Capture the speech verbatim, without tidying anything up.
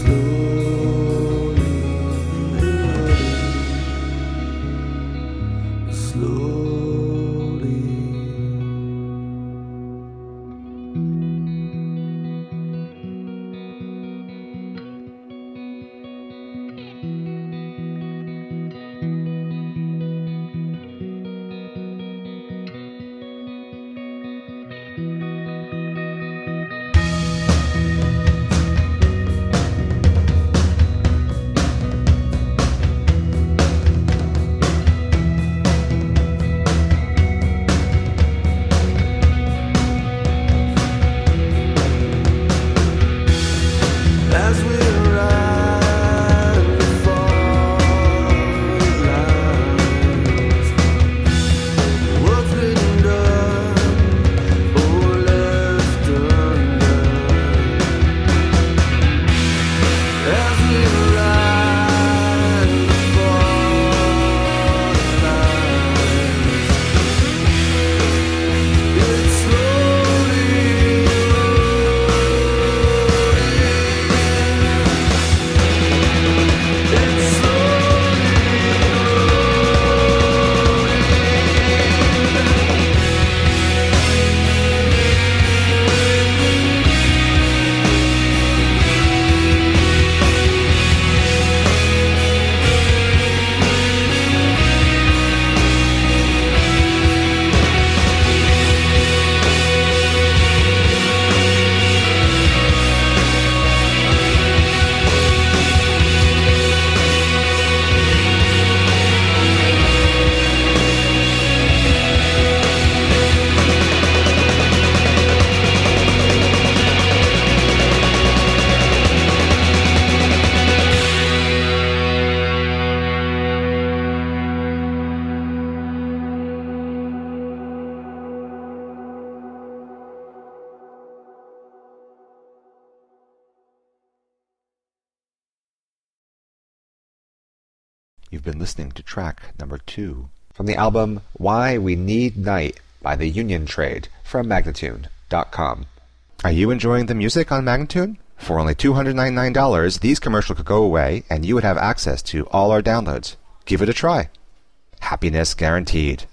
You've been listening to track number two from the album Why We Need Night by the Union Trade from Magnatune dot com. Are you enjoying the music on Magnatune? For only two hundred ninety-nine dollars, these commercials could go away and you would have access to all our downloads. Give it a try. Happiness guaranteed.